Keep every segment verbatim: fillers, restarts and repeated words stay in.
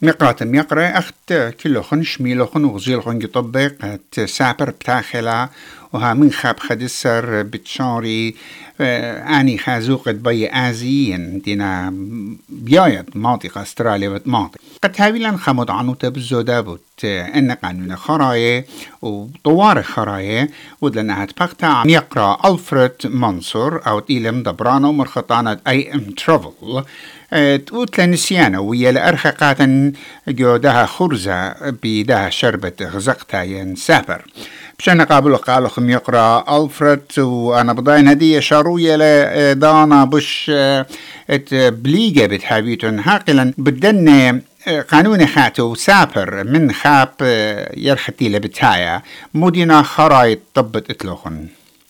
مقاتم يقرأ أخت كلخن شميلخن وغزيلخن يطبق سابر بتاخلا وها من خاب خدسر بتشاري آني خازوق بي آزيين دينا بيايد ماطق أستراليا بتماطق قد هاويلا خمد عنو تبزودا بوت إن قانون خراية وطوار خراية ودلنا هتبقتا يقرأ ألفريد منصور أو تيلم دبرانو مرخطانة أي ام ترافل تقوت لنسيانة ويا لأرخقاتا جودها خرزة بيدها شربة غزقتا ينسافر بشان قابلو قالو خم يقرأ ألفريد وأنا بضاين هدية شاروية لدانا بش ات بليغة بتحابيتون هاقلا بدن قانون خاتو سافر من خاب يرختي لبتايا مدينة خرايط طبت اتلوخن.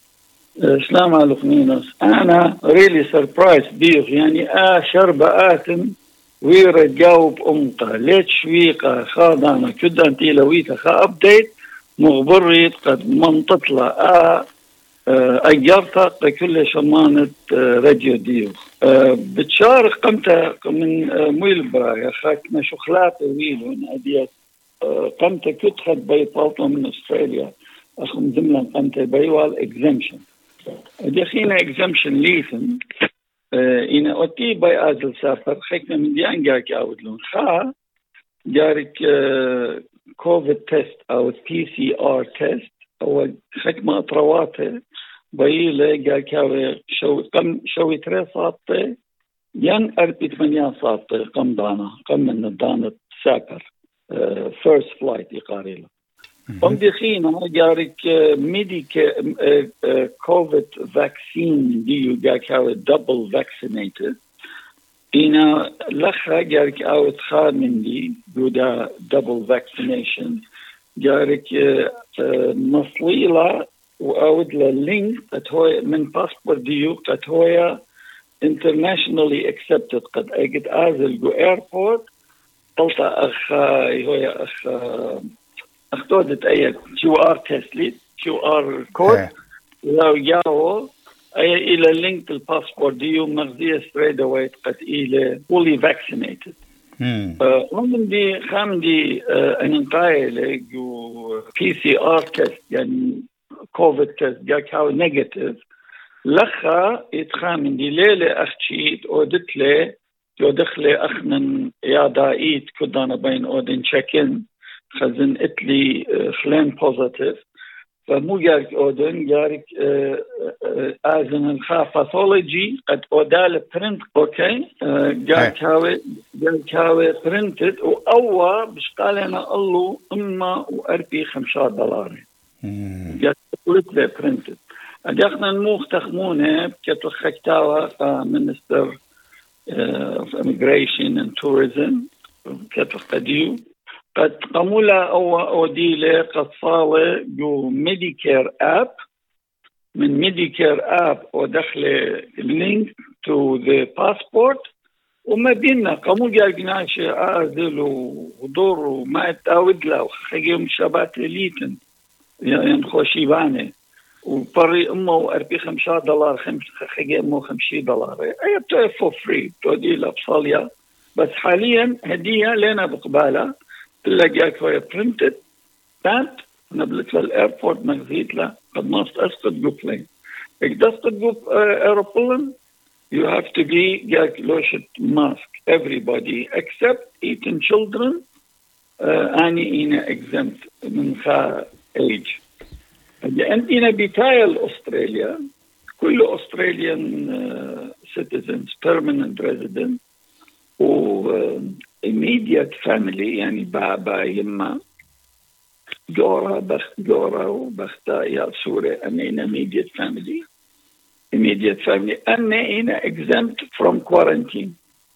السلام عليكم. أنا really surprised بيه يعني آه شرب آتم ويرا جاوب أمقا ليش ويقا خاضانا كدا انتي لويتا خا أبديت مغبريت قد منططلة آه أجرتا كل شمانة راديو ديو بتشارك قمت من ميلبرا يا خاكنا شخلات ويلون أديت قمت كتخد بيطالطة من أستراليا أخم زملا قمت بيوال exemption دخينا exemption ليثن إنا أوتي باي آزل سافر خيكنا من دي أنجاك أودلون خا جارك كوفيد تيست أو بي سي آر تيست أو خيكما أطرواته بيلا جاك شو كم شوي ترى صابته ين أربي ثمانية صابته قم دانا قم من الدانة سافر first flight يقاريله قم دخينا جارك ميديك كوفيد vaccine ديو جاك هاو double vaccinated إنا لخا جارك أو تخامن دي جودا double vaccination جارك مصليلة وأود لللينك أتوي من باسبور ديو أتوي internationally accepted قد أجد أزل جو airport قلت أخ هوي أخ أخذت أي كيو آر تيست لي كيو آر كود لو جاو أي إلى لينك الباسبور ديو مغزية straight away قد إلى fully vaccinated. هم دي خام دي أنقايل جو بي سي آر تيست يعني كوفيد تيست جاك هاو نيجاتيف لخا يتخامن دي ليلة أختشيت أودت لي يودخلي أخنن يا دايت كدانا بين أودن تشيكن خزن اتلي خلين بوزيتيف فمو جارك أودن جارك آزن الخا باثولوجي قد أودال برنت أوكي جارك هاوي جارك هاوي برنتد وأوا بشقالنا الله إما وأربي خمسة دولار جارك قلت لي برنتد أدخنا نموخ تخمونه بكتل خكتاوة منستر of Immigration and Tourism كتل قديو قد قمولا أو أوديلة قد صالة جو ميديكير آب من ميديكير آب ودخل link to the passport وما بينا قمول جاقناش آذل ودور وما يتاود له خيهم شبات ليتن يعني خوشيبانه وبري أمه وأربي خمسة دولار خمس خيهم خمسة دولار أي بتوع for free توديلة بصاليا بس حاليا هدية لنا بقبالة إلا جاك ويا printed that نبلت للأيربورت مغزيت له قد ما استسقط جو plane إذا استسقط جو airplane you have to be جاك لوشت mask everybody except eating children uh, أني إنا exempt من خا age أنتنا بتايل أستراليا كل Australian uh, citizens permanent resident و uh, immediate family يعني بابا يما جورا بخت جورا وبختا يا سورة أنا immediate family immediate family أنا إنا exempt from quarantine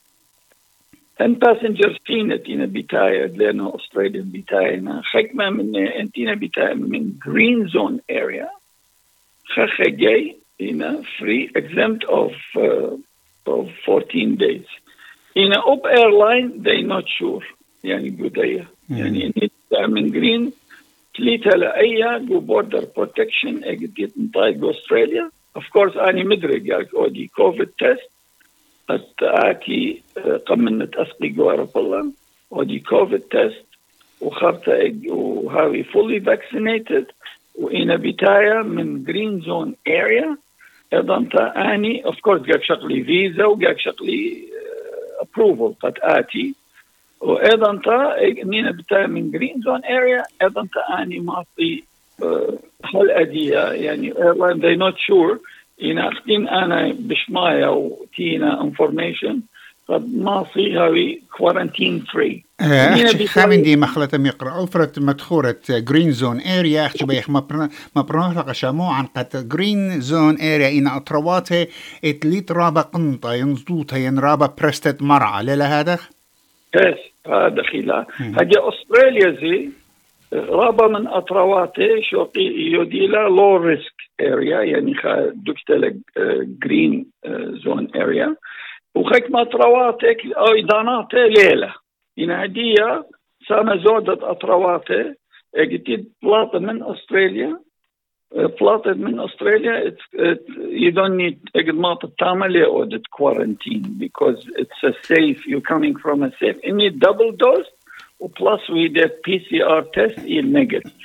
and passengers فينا تينا بتايد لأنه Australian بتاينا خكمة من أنتنا بتايد من green zone area خخ جاي إنا free exempt of uh, of fourteen days in a up airline they not sure يعني جودية يعني من green تليتها لأيها جو border protection أجد يتنطايق أستراليا of course أنا مدرك يعني أودي COVID test أتأكي قمنا تأسقي جوارب الله ودي كوفيد تيست وخرطة وهاوي fully vaccinated وإنا بتايا من green zone area أيضا تاني of course جاك شغلي فيزا وجاك شغلي approval قد آتي وأيضا تا إننا بتايا من green zone area أيضا تاني معطي هل أدية يعني airline they not sure إن أختين أنا بشمايا وتينا information قد ما في هاوي quarantine free. أختي خامن دي مخلطة ميقرأ أفرت مدخورة green zone area أختي بيخ ما برناطق شامو عن قد green zone area إن أطرواته اتليت رابا قنطة ينزدوتها ينرابا برستت مرعى للا هذا؟ يس هذا خلا هذه أستراليا زي رابا من أطرواته شوقي يوديلا low risk area يعني خا دكتلا green zone area وخيك ما أطرواتك أيضاناته ليلة إن هدية سامة زودة أطرواته اجتيد بلاطة من أستراليا بلاطة من أستراليا you don't need اجد ما تتعمل audit quarantine because it's a safe you're coming from a safe you need double dose plus we did P C R test in negative.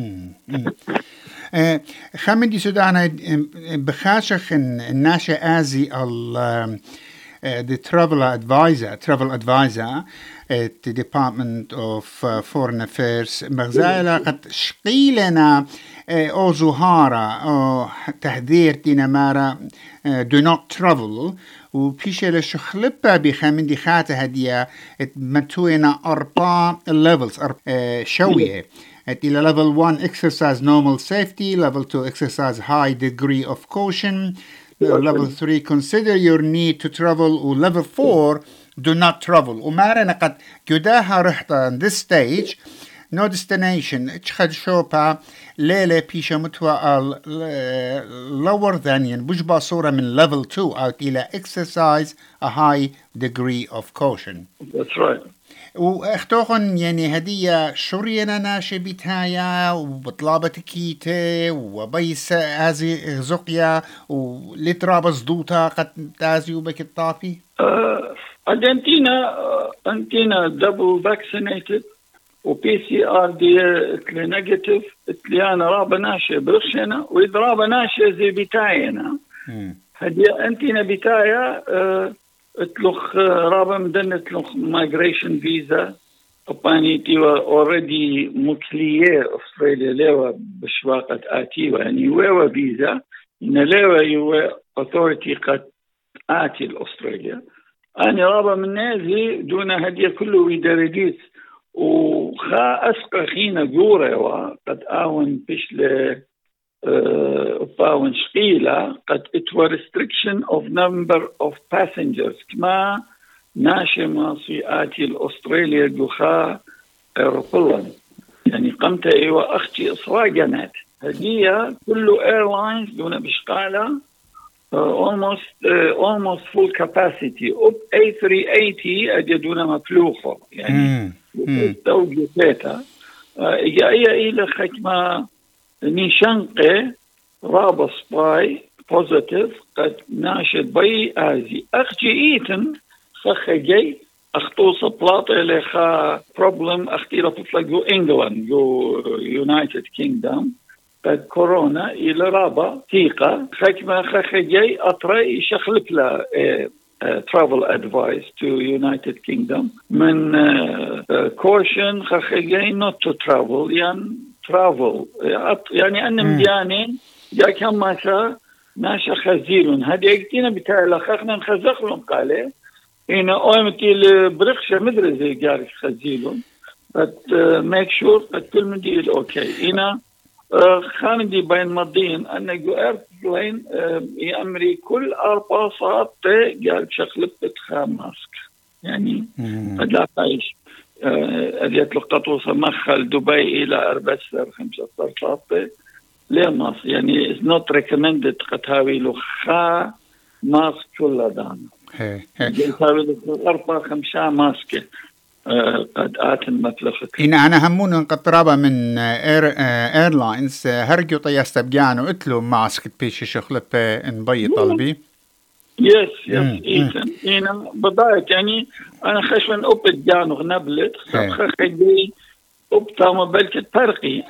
خامن دي سودانا بخاشخ الناشئ آزي ال Uh, the travel advisor, travel advisor at the Department of uh, Foreign Affairs مغزايلا قد شقيلنا uh, أو زهارة أو تحذير دينا مارا uh, do not travel وبيشي لشخلبة بخامن دي خاتة هدية متوينا أربع levels أربع uh, شوية at إلى level one exercise normal safety, level two exercise high degree of caution, level three consider your need to travel و level four do not travel ومارنا قد جداها رحطة in this stage no destination اتخد شوبا ليلة بيشا متوى lower than يعني بجبا صورة من level two out إلى exercise a high degree of caution. That's right. واختوخن يعني هدية شرينا ناشي بتايا وبطلابة كيتة وبيس هذه زقيا ولترابز دوتا قد تازي وبك الطافي أرجنتينا أنتينا double vaccinated و بي سي آر دي نيجاتيف تليانا رابا ناشي برشنا وإذا رابا ناشي زي بتاينا هدية أنتينا بتايا اتلوخ رابا مدن اتلوخ مايغريشن فيزا وباني تيوا اوريدي مكلية أستراليا ليوا بشواقة آتيوا يعني ويوا فيزا إن ليوا يوا authority قد آتي الأستراليا أنا رابا من نازي دون هدية كله ويدرديس وخا أسقى خينا جورة وقد آون بشل باون شقيلة قد اتوا restriction of number of passengers كما ناشي ماصي آتي الأستراليا جوخا أيروبلان يعني قمت ايوا أختي إصراجنات هدية كله airlines دون بشقالة uh, almost uh, almost full capacity up إيه ثلاثمية وثمانين أدي دون مفلوخة يعني توجه ثلاثة إجا إلى خكمة نيشانقة رابص باي بوزيتيف قد ناشد بي آزي أختي إيتن خخجي أخطوص بلاطة لخا بروبلم أختي رفضل جو إنجلاند جو يونايتد كينغدوم قد كورونا إلى رابا تيقة خكمة خخجي أطري شخلب لا travel advice to United Kingdom من caution خخجي not to travel يعني travel يعني أنا مديانين جا كم ماشا ناشا خزيلون هذه اكتينا بتاعي لخخنا نخزخلهم قاله هنا اومتي البرخشة مدري زي جاري خزيلون but uh, make sure that كل من دي اوكي هنا uh, خان دي بين مضين أنا جو ايربلين uh, يأمري كل أرباصات جال شخلب بتخا ماسك يعني قد لا تعيش أديت لقطوصة مخل دبي إلى أربعة خمسة صرصات ليه ماسك يعني it's not recommended قتاوي لخا ماسك كل دانا قتاوي لخا أربعة خمسة ماسك قد آتن مطلقك إن أنا همون انقطرابة من إير إيرلاينز هرجو طياستبجانو اتلو ماسك بيش شخلب إن بي طلبي يس يس إيثن إينا بداية يعني أنا خشون أوبد جانو نبلت خخدي أوبتا ما بلك ترقي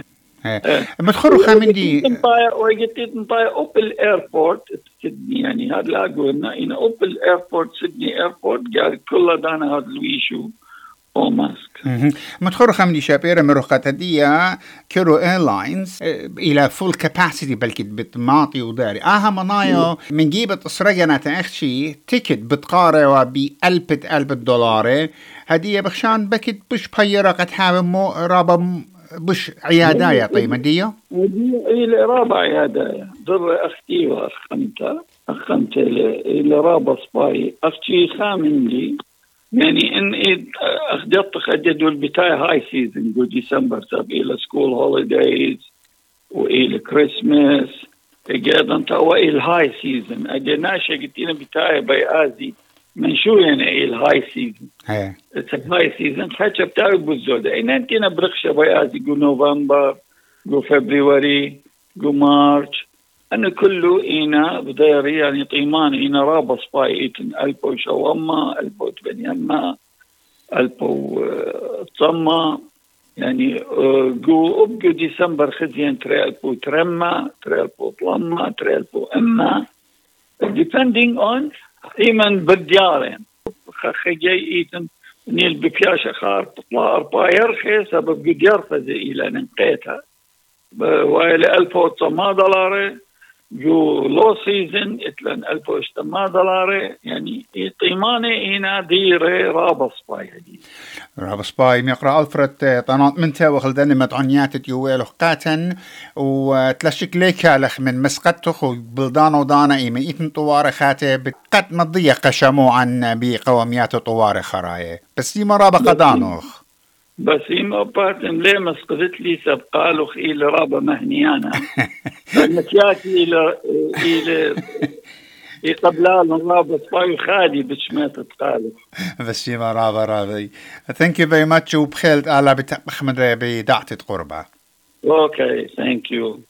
مدخلوا خامندي نطايا وجدت نطايا أوبل إيربورت سيدني يعني هذا لا قلنا إن أوبل إيربورت سيدني إيربورت قال كل دانا هذا الويشو أو ماسك مدخلوا خامندي شابيرة مرخات هدية كيرو إيرلاينز إلى فول كاباسيتي بلكت بتماطي وداري آها منايو من جيبة إسرقنا تأخشي تيكت بتقاري وبي ألبت ألبت دولار هدية بخشان بكت بش بيرا قد حاول مو رابا بش عيادايا طيب مديو؟ مديو إلى رابع عيادايا ضر أختي وأخمتها أخمتها إلى رابع سباي أختي خامن لي يعني إن أخدت خددوا البتاع هاي سيزن جو ديسمبر ساب إلى سكول هوليدايز وإلى كريسماس قاعد أنت وإلى هاي سيزن أجي ناشا قلتينا بتاعي بيازي من شو يعني الهاي سيزن اتس هاي سيزن حاجه بتاعي بالزوده ان انت نبرخشه بيازي جو نوفمبر جو فبراير جو مارش انا كله اينا بديري يعني طيمان اينا رابص بايتن البو شوما البو تبنيما البو تصما يعني جو ابجو ديسمبر خزين تري البو ترما تري البو طلما تري البو اما depending on إيمن بالديارين خخجي إيتن نيل بفياشة خار تطلع أربعة يرخي سبب قد يرفز إلى ننقيتها وإلى ألف وتسعمائة دولار جو لو سيزن إتلن ألف وشتما دولار يعني طيماني هنا ديري رابص باي هدي رابص باي ميقرأ ألفرد طنات منتا وخلداني مدعنيات تيويلو قاتن وتلاشك ليكالخ من مسقطخ وبلدان ودانا إيما إيتن طواري خاتي بقد مضية قشمو عن بقواميات طواري خراية بس دي مرابا قدانوخ بس إما باتن ليه مسقطت لي سبقالوخ إلى رابا مهنيانا المسياتي إلى إلى قبلال رابا سبايو خالي بشمات تقالوخ بس إما رابا رابي thank you very much وبخيلت على بتخمد بدعتة قربة okay thank you